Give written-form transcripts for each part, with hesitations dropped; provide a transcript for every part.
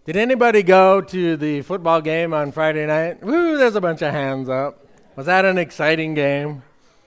Did anybody go to the football game on Friday night? Woo, there's a bunch of hands up. Was that an exciting game?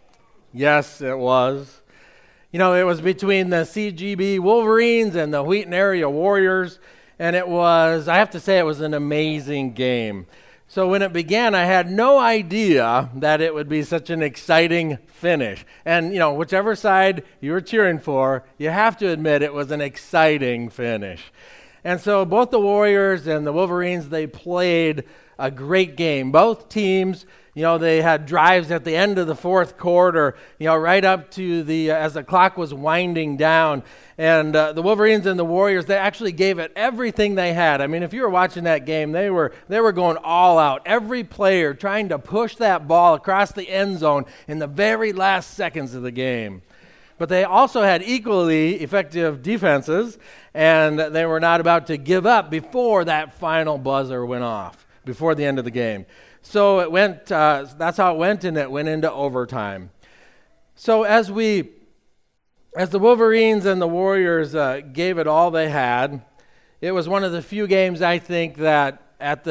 Yes, it was. You know, it was between the CGB Wolverines and the Wheaton Area Warriors, and I have to say, it was an amazing game. So when it began, I had no idea that it would be such an exciting finish. And, you know, whichever side you were cheering for, you have to admit it was an exciting finish. And so both the Warriors and the Wolverines, they played a great game. Both teams, you know, they had drives at the end of the fourth quarter, you know, right up to as the clock was winding down. And the Wolverines and the Warriors, they actually gave it everything they had. I mean, if you were watching that game, they were going all out. Every player trying to push that ball across the end zone in the very last seconds of the game. But they also had equally effective defenses, and they were not about to give up before that final buzzer went off, before the end of the game. So it went. That's how it went, and it went into overtime. So as the Wolverines and the Warriors gave it all they had, it was one of the few games, I think, that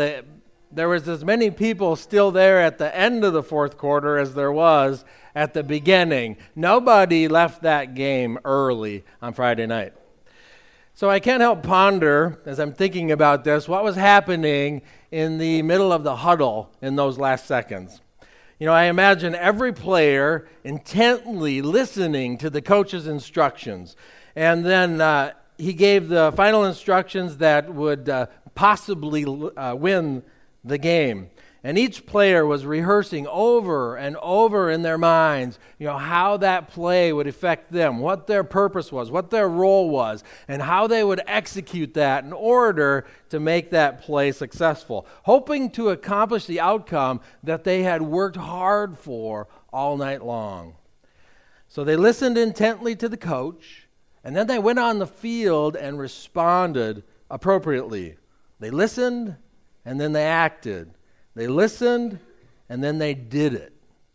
there was as many people still there at the end of the fourth quarter as there was at the beginning. Nobody left that game early on Friday night. So I can't help ponder, as I'm thinking about this, what was happening in the middle of the huddle in those last seconds. You know, I imagine every player intently listening to the coach's instructions. And then he gave the final instructions that would possibly win the game. And each player was rehearsing over and over in their minds, you know, how that play would affect them, what their purpose was, what their role was, and how they would execute that in order to make that play successful, hoping to accomplish the outcome that they had worked hard for all night long. So they listened intently to the coach, and then they went on the field and responded appropriately. They listened, and then they acted. They listened, and then they did it,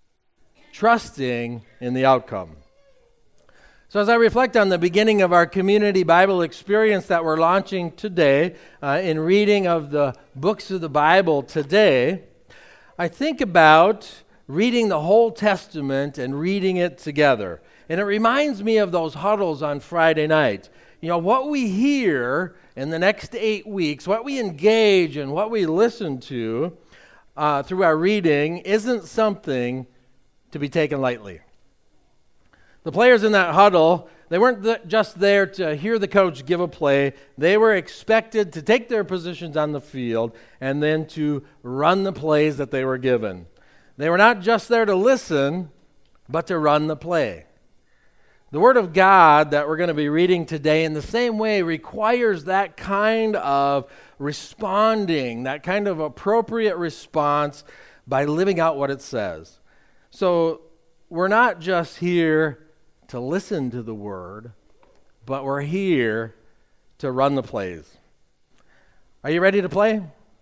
trusting in the outcome. So as I reflect on the beginning of our community Bible experience that we're launching today, in reading of the books of the Bible today, I think about reading the whole Testament and reading it together. And it reminds me of those huddles on Friday night. You know, what we hear in the next 8 weeks, what we engage in, what we listen to, through our reading isn't something to be taken lightly. The players in that huddle, they weren't just there to hear the coach give a play. They were expected to take their positions on the field and then to run the plays that they were given. They were not just there to listen, but to run the play. The Word of God that we're going to be reading today in the same way requires that kind of responding, that kind of appropriate response by living out what it says. So we're not just here to listen to the Word, but we're here to run the plays. Are you ready to play?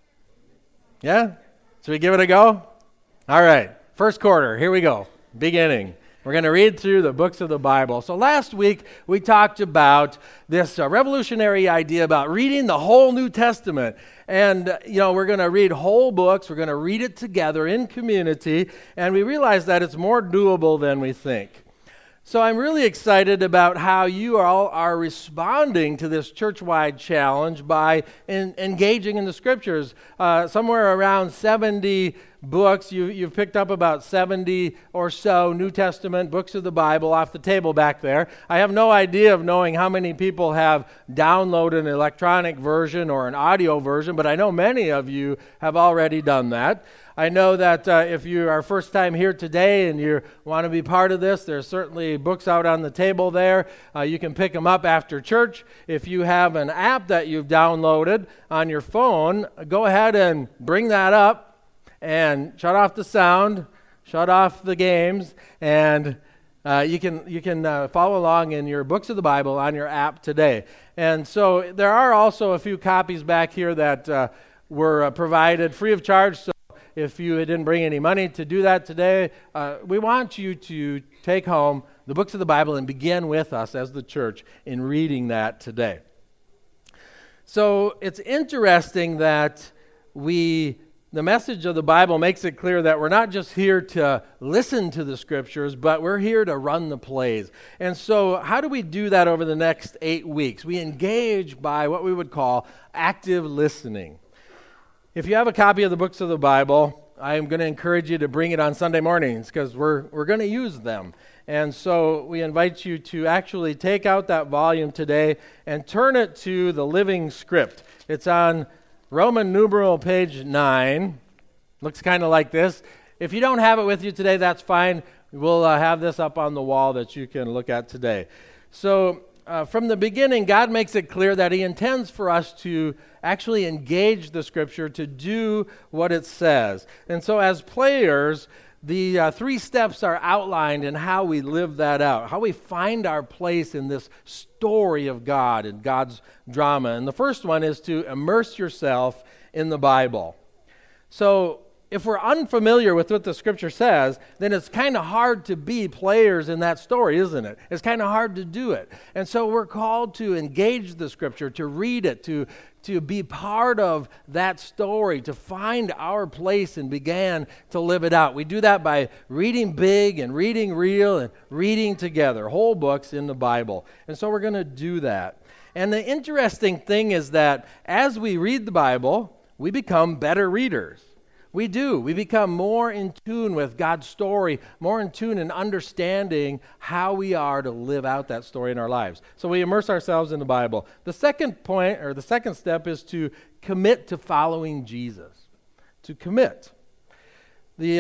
Yeah? Should we give it a go? All right. First quarter. Here we go. Beginning. We're going to read through the books of the Bible. So last week, we talked about this revolutionary idea about reading the whole New Testament. And, you know, we're going to read whole books. We're going to read it together in community. And we realize that it's more doable than we think. So I'm really excited about how you all are responding to this church-wide challenge by engaging in the Scriptures. Somewhere around 70 books. You've picked up about 70 or so New Testament books of the Bible off the table back there. I have no idea of knowing how many people have downloaded an electronic version or an audio version, but I know many of you have already done that. I know that if you are first time here today and you want to be part of this, there's certainly books out on the table there. You can pick them up after church. If you have an app that you've downloaded on your phone, go ahead and bring that up and shut off the sound, shut off the games, and you can follow along in your books of the Bible on your app today. And so there are also a few copies back here that were provided free of charge. So if you didn't bring any money to do that today, we want you to take home the books of the Bible and begin with us as the church in reading that today. So it's interesting that the message of the Bible makes it clear that we're not just here to listen to the Scriptures, but we're here to run the plays. And so how do we do that over the next 8 weeks? We engage by what we would call active listening. If you have a copy of the books of the Bible, I am going to encourage you to bring it on Sunday mornings because we're going to use them. And so we invite you to actually take out that volume today and turn it to the Living Script. It's on Roman numeral page 9. Looks kind of like this. If you don't have it with you today, that's fine. We'll have this up on the wall that you can look at today. So from the beginning, God makes it clear that He intends for us to actually engage the Scripture, to do what it says. And so as players, the 3 steps are outlined in how we live that out, how we find our place in this story of God and God's drama. And the first one is to immerse yourself in the Bible. So if we're unfamiliar with what the Scripture says, then it's kind of hard to be players in that story, isn't it? It's kind of hard to do it. And so we're called to engage the Scripture, to read it, to be part of that story, to find our place and begin to live it out. We do that by reading big and reading real and reading together, whole books in the Bible. And so we're going to do that. And the interesting thing is that as we read the Bible, we become better readers. We do. We become more in tune with God's story, more in tune in understanding how we are to live out that story in our lives. So we immerse ourselves in the Bible. The second point, or the second step, is to commit to following Jesus. To commit. We've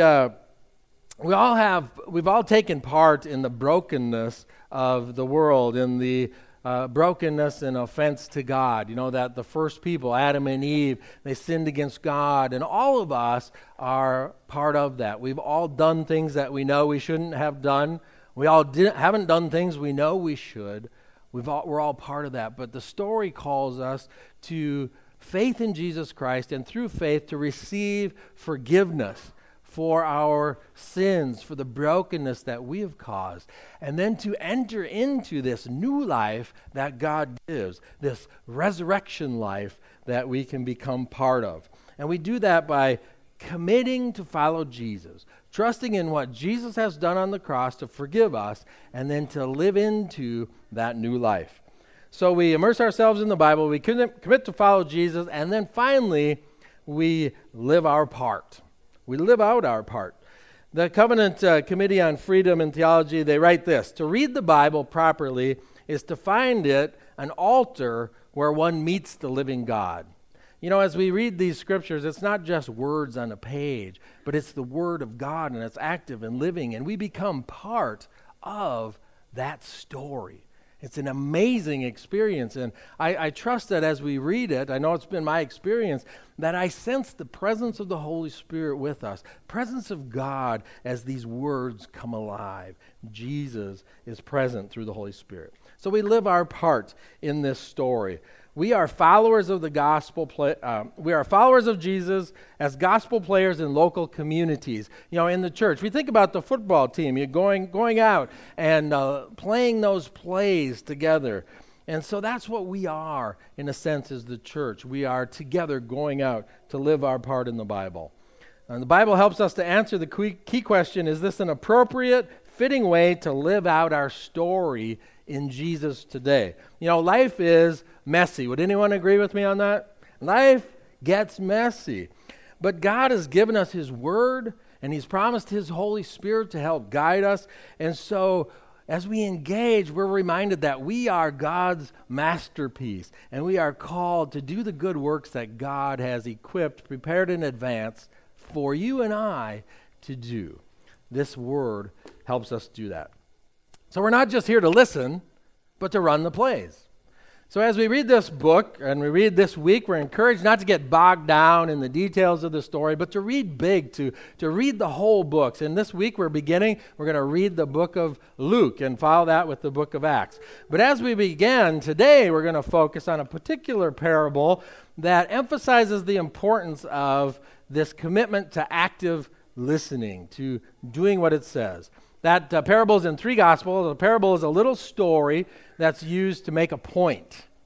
all taken part in the brokenness of the world, in the brokenness and offense to God. You know that the first people, Adam and Eve, they sinned against God, and all of us are part of that. We've all done things that we know we shouldn't have done. We all haven't done things we know we should. We're all part of that. But the story calls us to faith in Jesus Christ, and through faith to receive forgiveness for our sins, for the brokenness that we have caused, and then to enter into this new life that God gives, this resurrection life that we can become part of. And we do that by committing to follow Jesus, trusting in what Jesus has done on the cross to forgive us, and then to live into that new life. So we immerse ourselves in the Bible, we commit to follow Jesus, and then finally, we live our part. We live out our part. The Covenant Committee on Freedom and Theology, they write this: to read the Bible properly is to find it an altar where one meets the living God. You know, as we read these scriptures, it's not just words on a page, but it's the Word of God, and it's active and living, and we become part of that story. It's an amazing experience, and I trust that as we read it, I know it's been my experience, that I sense the presence of the Holy Spirit with us, presence of God as these words come alive. Jesus is present through the Holy Spirit. So we live our part in this story. We are followers of the gospel. We are followers of Jesus as gospel players in local communities. You know, in the church, we think about the football team. You're going out and playing those plays together, and so that's what we are in a sense as the church. We are together going out to live our part in the Bible. And the Bible helps us to answer the key question: is this an appropriate, fitting way to live out our story in Jesus today? You know, life is messy. Would anyone agree with me on that? Life gets messy. But God has given us His Word, and He's promised His Holy Spirit to help guide us. And so as we engage, we're reminded that we are God's masterpiece, and we are called to do the good works that God has equipped, prepared in advance for you and I to do. This Word helps us do that. So we're not just here to listen, but to run the plays. So as we read this book and we read this week, we're encouraged not to get bogged down in the details of the story, but to read big, to read the whole books. And this week we're going to read the book of Luke and follow that with the book of Acts. But as we begin today, we're going to focus on a particular parable that emphasizes the importance of this commitment to active listening, to doing what it says. That parable is in 3 Gospels. A parable is a little story that's used to make a point.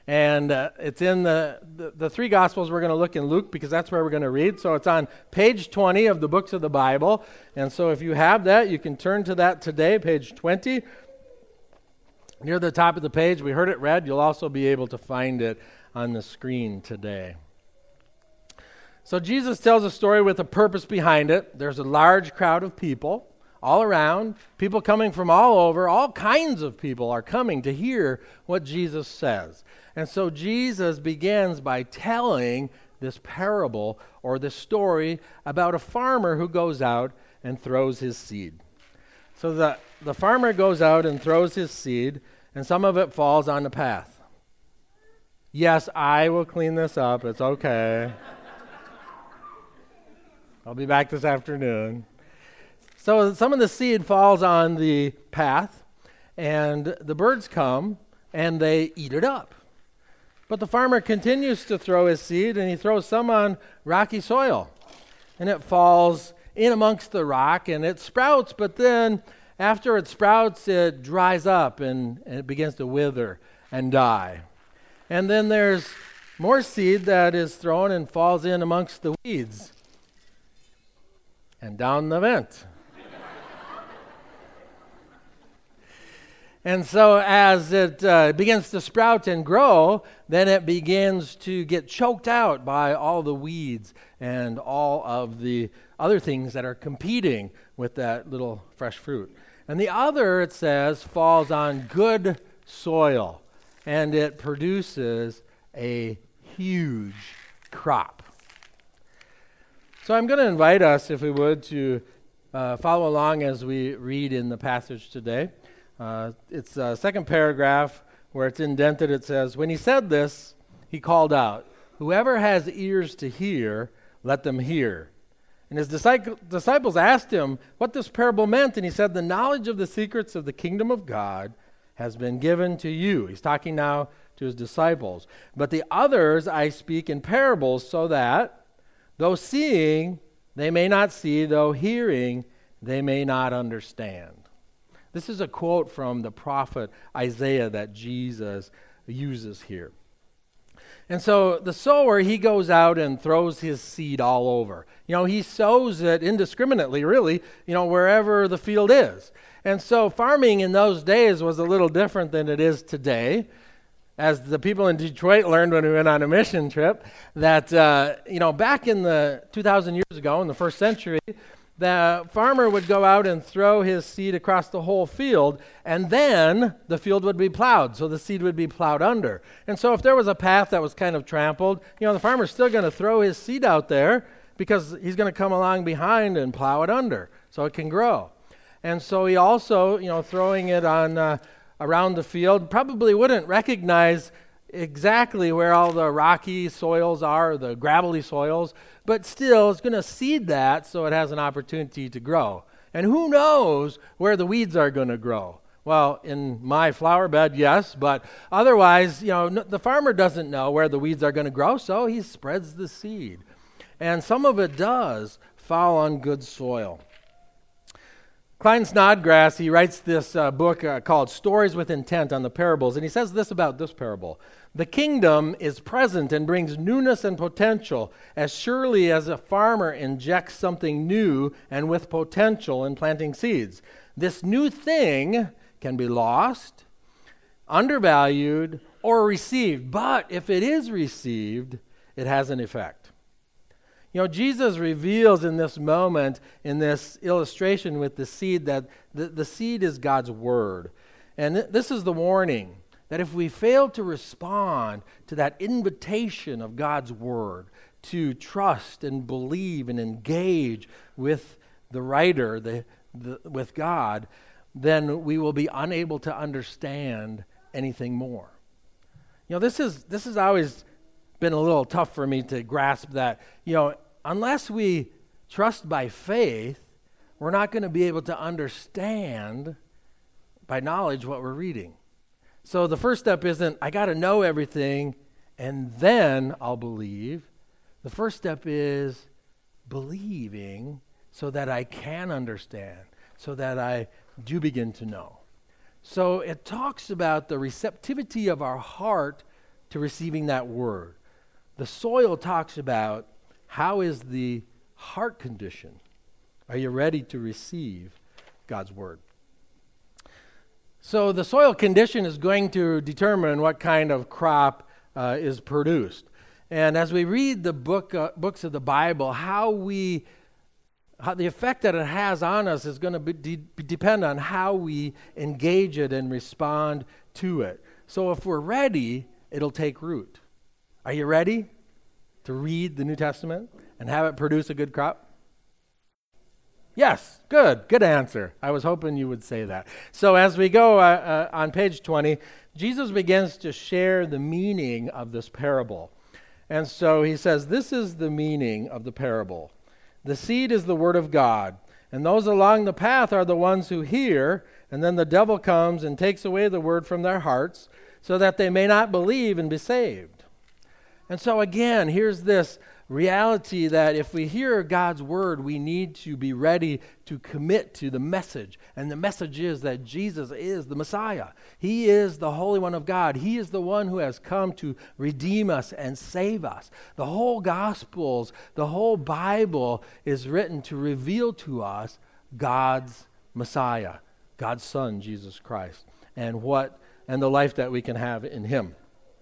And it's in the three Gospels. We're going to look in Luke because that's where we're going to read. So it's on page 20 of the books of the Bible. And so if you have that, you can turn to that today, page 20. Near the top of the page, we heard it read. You'll also be able to find it on the screen today. So Jesus tells a story with a purpose behind it. There's a large crowd of people all around, people coming from all over. All kinds of people are coming to hear what Jesus says. And so Jesus begins by telling this parable or this story about a farmer who goes out and throws his seed. So the farmer goes out and throws his seed, and some of it falls on the path. Yes, I will clean this up. It's okay. I'll be back this afternoon. So some of the seed falls on the path, and the birds come, and they eat it up. But the farmer continues to throw his seed, and he throws some on rocky soil. And it falls in amongst the rock, and it sprouts, but then after it sprouts, it dries up, and it begins to wither and die. And then there's more seed that is thrown and falls in amongst the weeds. And down the vent. And so as it begins to sprout and grow, then it begins to get choked out by all the weeds and all of the other things that are competing with that little fresh fruit. And the other, it says, falls on good soil, and it produces a huge crop. So I'm going to invite us, if we would, to follow along as we read in the passage today. It's the second paragraph where it's indented. It says, "When he said this, he called out, 'Whoever has ears to hear, let them hear.' And his disciples asked him what this parable meant, and he said, 'The knowledge of the secrets of the kingdom of God has been given to you.'" He's talking now to his disciples. "But the others I speak in parables, so that, though seeing, they may not see, though hearing, they may not understand." This is a quote from the prophet Isaiah that Jesus uses here. And so the sower, he goes out and throws his seed all over. He sows it indiscriminately, really, wherever the field is. And so farming in those days was a little different than it is today. As the people in Detroit learned when we went on a mission trip, that, back in the 2,000 years ago, in the first century, the farmer would go out and throw his seed across the whole field, and then the field would be plowed, so the seed would be plowed under. And so if there was a path that was kind of trampled, the farmer's still going to throw his seed out there because he's going to come along behind and plow it under so it can grow. And so he also, throwing it on around the field, probably wouldn't recognize exactly where all the rocky soils are, the gravelly soils, but still it's going to seed that so it has an opportunity to grow. And who knows where the weeds are going to grow? Well, in my flower bed, yes, but otherwise, the farmer doesn't know where the weeds are going to grow, so he spreads the seed. And some of it does fall on good soil. Klein Snodgrass, he writes this book called Stories with Intent on the Parables, and he says this about this parable. "The kingdom is present and brings newness and potential as surely as a farmer injects something new and with potential in planting seeds. This new thing can be lost, undervalued, or received, but if it is received, it has an effect." Jesus reveals in this moment, in this illustration with the seed, that the seed is God's word. And this is the warning, that if we fail to respond to that invitation of God's word, to trust and believe and engage with the writer, with God, then we will be unable to understand anything more. This has always been a little tough for me to grasp that, unless we trust by faith, we're not going to be able to understand by knowledge what we're reading. So the first step isn't, I got to know everything and then I'll believe. The first step is believing so that I can understand, so that I do begin to know. So it talks about the receptivity of our heart to receiving that word. The soil talks about how is the heart condition. Are you ready to receive God's word? So the soil condition is going to determine what kind of crop is produced. And as we read the books of the Bible, how the effect that it has on us is going to depend on how we engage it and respond to it. So if we're ready, it'll take root. Are you ready to read the New Testament and have it produce a good crop? Yes, good answer. I was hoping you would say that. So as we go on page 20, Jesus begins to share the meaning of this parable. And so he says, this is the meaning of the parable. The seed is the word of God, and those along the path are the ones who hear, and then the devil comes and takes away the word from their hearts, so that they may not believe and be saved. And so again, here's this reality that if we hear God's word, we need to be ready to commit to the message. And the message is that Jesus is the Messiah. He is the Holy One of God. He is the one who has come to redeem us and save us. The whole Gospels, the whole Bible is written to reveal to us God's Messiah, God's Son, Jesus Christ, and the life that we can have in Him.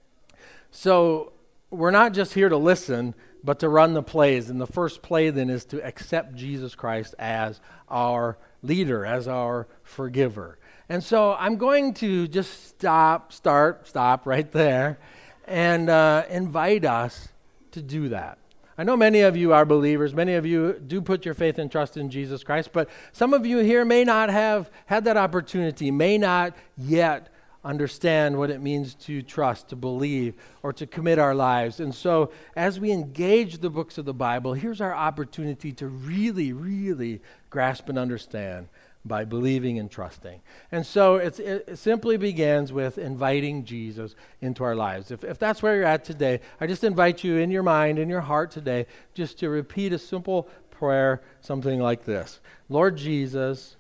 So we're not just here to listen, but to run the plays. And the first play then is to accept Jesus Christ as our leader, as our forgiver. And so I'm going to just stop right there and invite us to do that. I know many of you are believers. Many of you do put your faith and trust in Jesus Christ, but some of you here may not have had that opportunity, may not yet understand what it means to trust, to believe, or to commit our lives. And so as we engage the books of the Bible, here's our opportunity to really, really grasp and understand by believing and trusting. And so it simply begins with inviting Jesus into our lives. If that's where you're at today, I just invite you in your mind, in your heart today, just to repeat a simple prayer, something like this. Lord Jesus,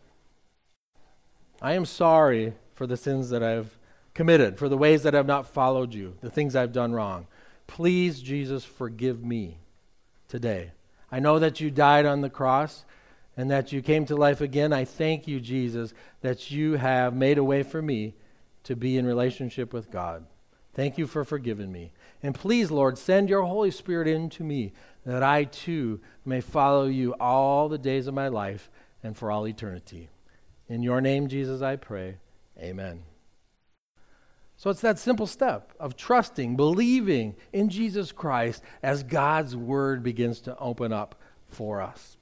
I am sorry for the sins that I've committed, for the ways that I've not followed you, the things I've done wrong. Please, Jesus, forgive me today. I know that you died on the cross and that you came to life again. I thank you, Jesus, that you have made a way for me to be in relationship with God. Thank you for forgiving me. And please, Lord, send your Holy Spirit into me that I too may follow you all the days of my life and for all eternity. In your name, Jesus, I pray. Amen. So it's that simple step of trusting, believing in Jesus Christ as God's word begins to open up for us.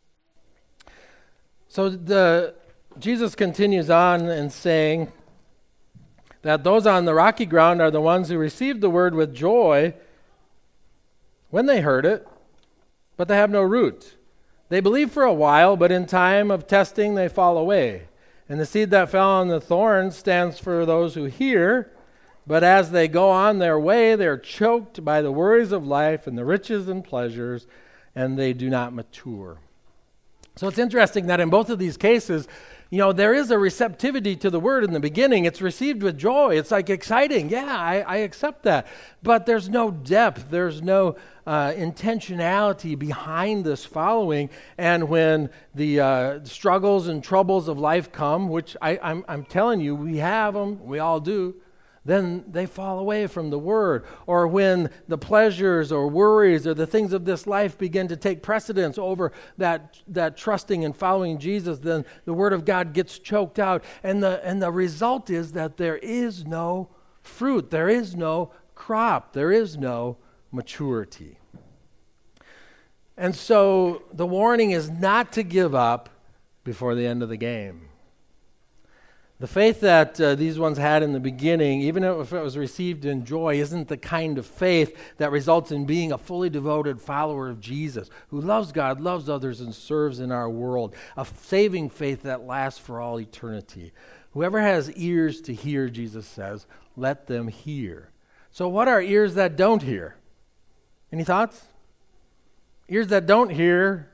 So Jesus continues on in saying that those on the rocky ground are the ones who received the word with joy when they heard it, but they have no root. They believe for a while, but in time of testing they fall away. And the seed that fell on the thorns stands for those who hear, but as they go on their way, they're choked by the worries of life and the riches and pleasures, and they do not mature. So it's interesting that in both of these cases, there is a receptivity to the word in the beginning. It's received with joy. It's like exciting. Yeah, I accept that. But there's no depth. There's no intentionality behind this following. And when the struggles and troubles of life come, which I'm telling you, we have them, we all do, then they fall away from the word. Or when the pleasures or worries or the things of this life begin to take precedence over that trusting and following Jesus, then the word of God gets choked out. And the result is that there is no fruit, there is no crop, there is no maturity. And so the warning is not to give up before the end of the game. The faith that these ones had in the beginning, even if it was received in joy, isn't the kind of faith that results in being a fully devoted follower of Jesus, who loves God, loves others, and serves in our world. A saving faith that lasts for all eternity. Whoever has ears to hear, Jesus says, let them hear. So what are ears that don't hear? Any thoughts? Ears that don't hear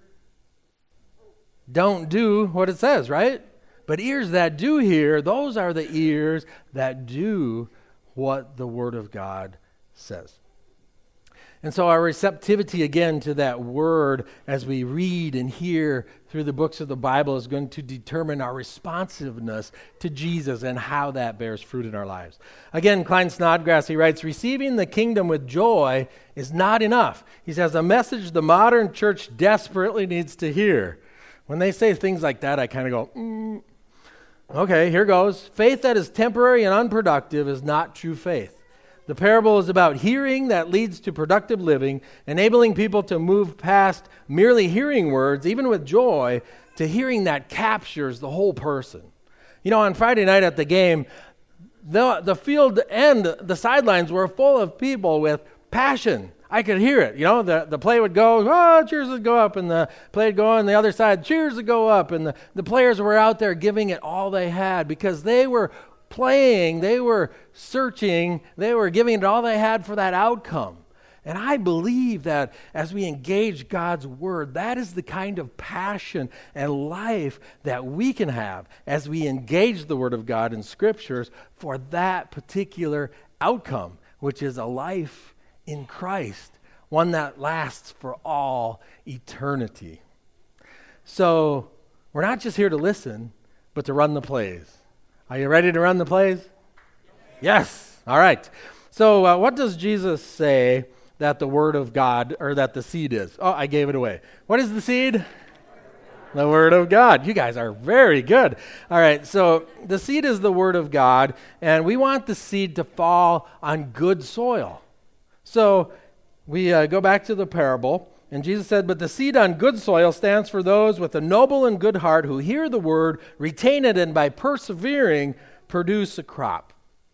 don't do what it says, right? But ears that do hear, those are the ears that do what the Word of God says. And so our receptivity again to that word as we read and hear through the books of the Bible is going to determine our responsiveness to Jesus and how that bears fruit in our lives. Again, Klein Snodgrass, he writes, receiving the kingdom with joy is not enough. He says, a message the modern church desperately needs to hear. When they say things like that, I kind of go, okay, here goes. Faith that is temporary and unproductive is not true faith. The parable is about hearing that leads to productive living, enabling people to move past merely hearing words, even with joy, to hearing that captures the whole person. You know, on Friday night at the game, the field and the sidelines were full of people with passion. I could hear it. You know, the play would go, oh, cheers would go up, and the play would go on the other side, cheers would go up, and the players were out there giving it all they had because they were playing, they were searching, they were giving it all they had for that outcome. And I believe that as we engage God's word, that is the kind of passion and life that we can have as we engage the word of God in scriptures for that particular outcome, which is a life in Christ, one that lasts for all eternity. So we're not just here to listen, but to run the plays. Are you ready to run the plays? Yes. All right. So what does Jesus say that the word of God, or that the seed is? Oh, I gave it away. What is the seed? The word of God. You guys are very good. All right. So the seed is the word of God, and we want the seed to fall on good soil. So we go back to the parable. And Jesus said, but the seed on good soil stands for those with a noble and good heart who hear the word, retain it, and by persevering, produce a crop.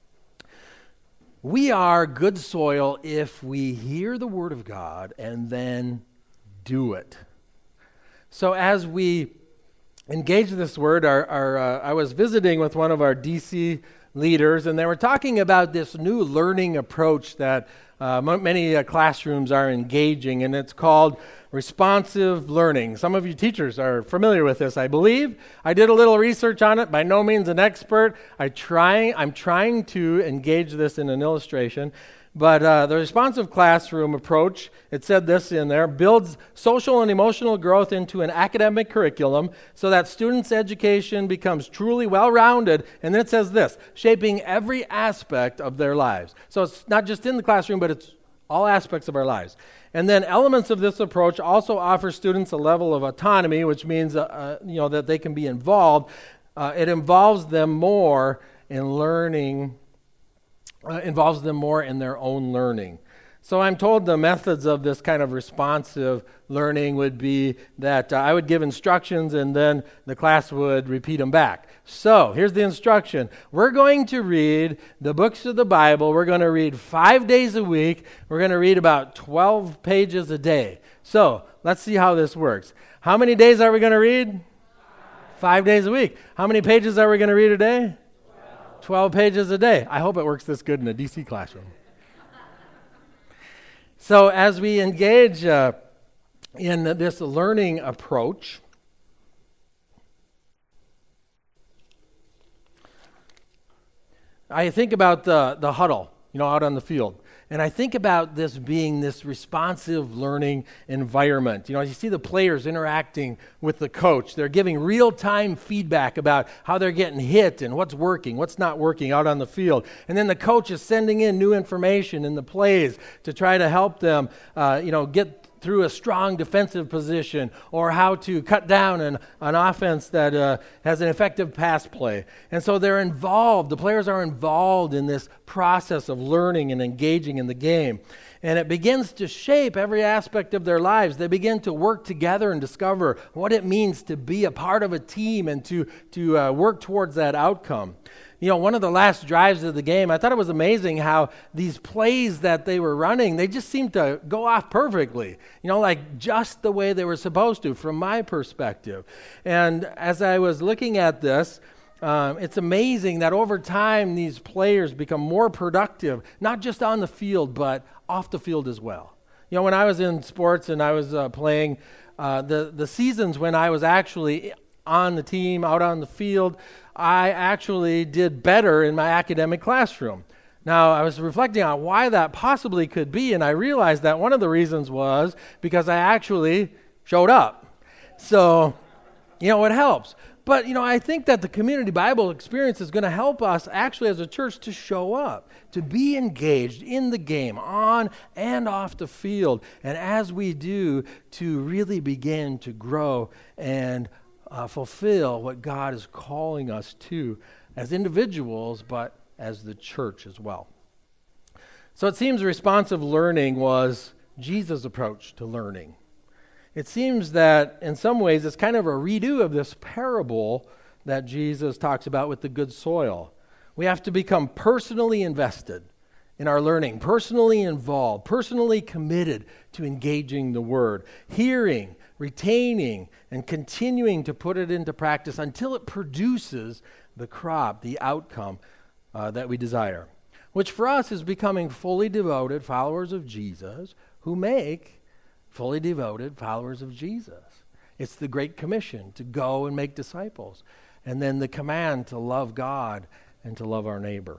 We are good soil if we hear the word of God and then do it. So as we engage this word, I was visiting with one of our DC leaders, and they were talking about this new learning approach that many classrooms are engaging, and it's called responsive learning. Some of you teachers are familiar with this, I believe. I did a little research on it, by no means an expert. I'm trying to engage this in an illustration. But the responsive classroom approach, it said this in there, builds social and emotional growth into an academic curriculum so that students' education becomes truly well-rounded. And then it says this, shaping every aspect of their lives. So it's not just in the classroom, but it's all aspects of our lives. And then elements of this approach also offer students a level of autonomy, which means that they can be involved. It involves them more in learning. Involves them more in their own learning. So I'm told the methods of this kind of responsive learning would be that I would give instructions and then the class would repeat them back. So here's the instruction. We're going to read the books of the Bible. We're going to read 5 days a week. We're going to read about 12 pages a day. So let's see how this works. How many days are we going to read? 5 days a week. How many pages are we going to read a day? 12 pages a day. I hope it works this good in a DC classroom. So as we engage in this learning approach, I think about the huddle, out on the field. And I think about this being this responsive learning environment. You see the players interacting with the coach. They're giving real-time feedback about how they're getting hit and what's working, what's not working out on the field. And then the coach is sending in new information in the plays to try to help them, get through a strong defensive position, or how to cut down an offense that has an effective pass play. And so they're involved. The players are involved in this process of learning and engaging in the game. And it begins to shape every aspect of their lives. They begin to work together and discover what it means to be a part of a team and to work towards that outcome. One of the last drives of the game, I thought it was amazing how these plays that they were running, they just seemed to go off perfectly, like just the way they were supposed to from my perspective. And as I was looking at this, it's amazing that over time these players become more productive, not just on the field, but off the field as well. When I was in sports and I was playing, the seasons when I was actually on the team, out on the field, I actually did better in my academic classroom. Now, I was reflecting on why that possibly could be, and I realized that one of the reasons was because I actually showed up. So, it helps. But, I think that the community Bible experience is going to help us actually as a church to show up, to be engaged in the game, on and off the field. And as we do, to really begin to grow and fulfill what God is calling us to as individuals, but as the church as well. So it seems responsive learning was Jesus' approach to learning. It seems that in some ways it's kind of a redo of this parable that Jesus talks about with the good soil. We have to become personally invested in our learning, personally involved, personally committed to engaging the Word, hearing, retaining, and continuing to put it into practice until it produces the crop, the outcome that we desire, which for us is becoming fully devoted followers of Jesus who make fully devoted followers of Jesus. It's the Great Commission to go and make disciples, and then the command to love God and to love our neighbor.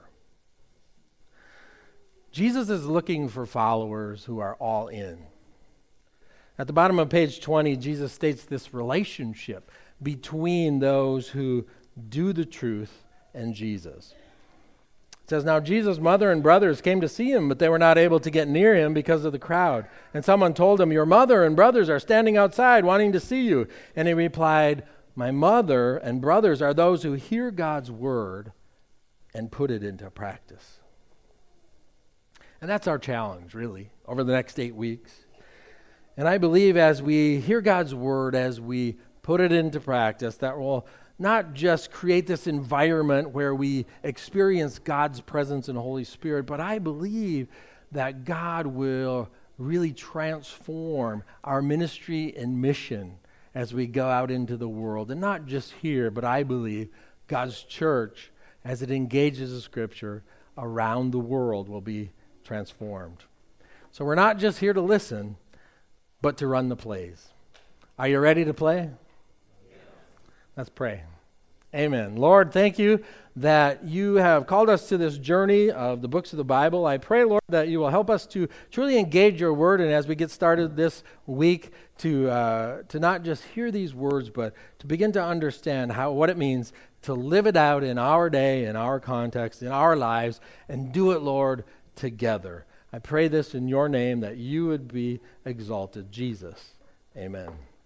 Jesus is looking for followers who are all in. At the bottom of page 20, Jesus states this relationship between those who do the truth and Jesus. It says, "Now Jesus' mother and brothers came to see him, but they were not able to get near him because of the crowd. And someone told him, 'Your mother and brothers are standing outside wanting to see you.' And he replied, 'My mother and brothers are those who hear God's word and put it into practice.'" And that's our challenge, really, over the next 8 weeks. And I believe as we hear God's word, as we put it into practice, that will not just create this environment where we experience God's presence and Holy Spirit, but I believe that God will really transform our ministry and mission as we go out into the world. And not just here, but I believe God's church, as it engages the Scripture around the world, will be transformed. So we're not just here to listen, but to run the plays. Are you ready to play? Let's pray. Amen. Lord, thank you that you have called us to this journey of the books of the Bible. I pray, Lord, that you will help us to truly engage your word, and as we get started this week, to not just hear these words, but to begin to understand what it means to live it out in our day, in our context, in our lives, and do it, Lord, together. I pray this in your name, that you would be exalted. Jesus, amen.